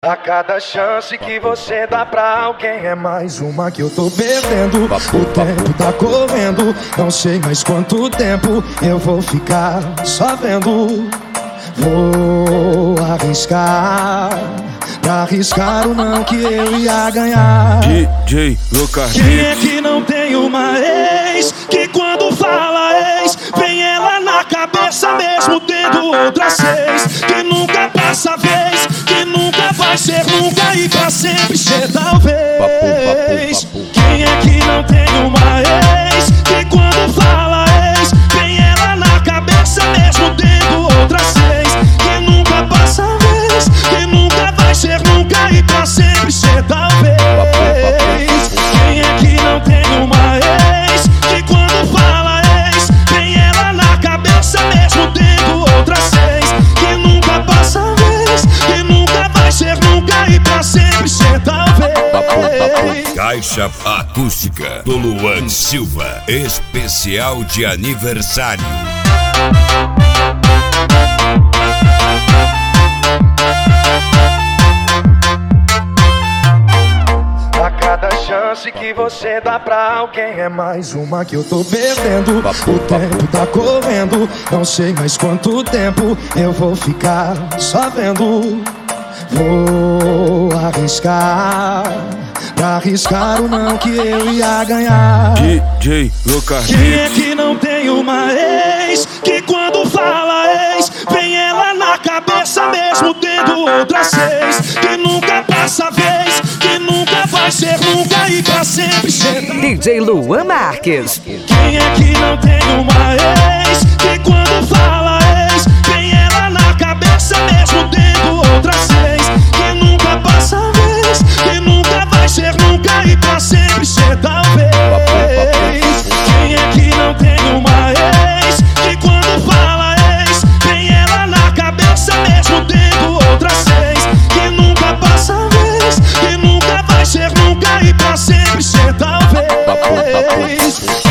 A cada chance que você dá pra alguém é mais uma que eu tô perdendo. O tempo tá correndo, não sei mais quanto tempo eu vou ficar só vendo. Vou arriscar, pra arriscar o não que eu ia ganhar. DJ Lucas. Quem é que não tem uma ex que quando fala ex vem ela na cabeça mesmo tendo outras seis? Que nunca passa vez, que nunca vai ser nunca e pra sempre ser talvez. Quem é que não tem uma ex que quando fala ex vem ela na cabeça mesmo tendo outras seis? Que nunca passa vez, que nunca vai ser nunca e pra sempre ser talvez. Quem é que não tem uma ex que quando fala ex vem ela na cabeça mesmo tendo outras seis? Que nunca passa vez, que nunca vai ser nunca e pra sempre ser talvez. Caixa acústica do Luan Silva, especial de aniversário. A cada chance que você dá pra alguém é mais uma que eu tô perdendo. O tempo tá correndo, não sei mais quanto tempo eu vou ficar só vendo. Vou arriscar, pra arriscar o não que eu ia ganhar. DJ Lucas. Quem é que não tem uma ex que quando fala ex vem ela na cabeça mesmo tendo outras seis? Que nunca passa vez, que nunca vai ser nunca e pra sempre ser. DJ Luan Marques. Quem é que não tem uma ex que quando fala ex vem ela na cabeça mesmo tendo outras seis? Que nunca passa vez, que nunca vai ser nunca e pra sempre ser talvez. Quem é que não tem uma ex que quando fala ex vem ela na cabeça mesmo tendo outras seis? Que nunca passa vez, que nunca vai ser nunca e pra sempre ser talvez.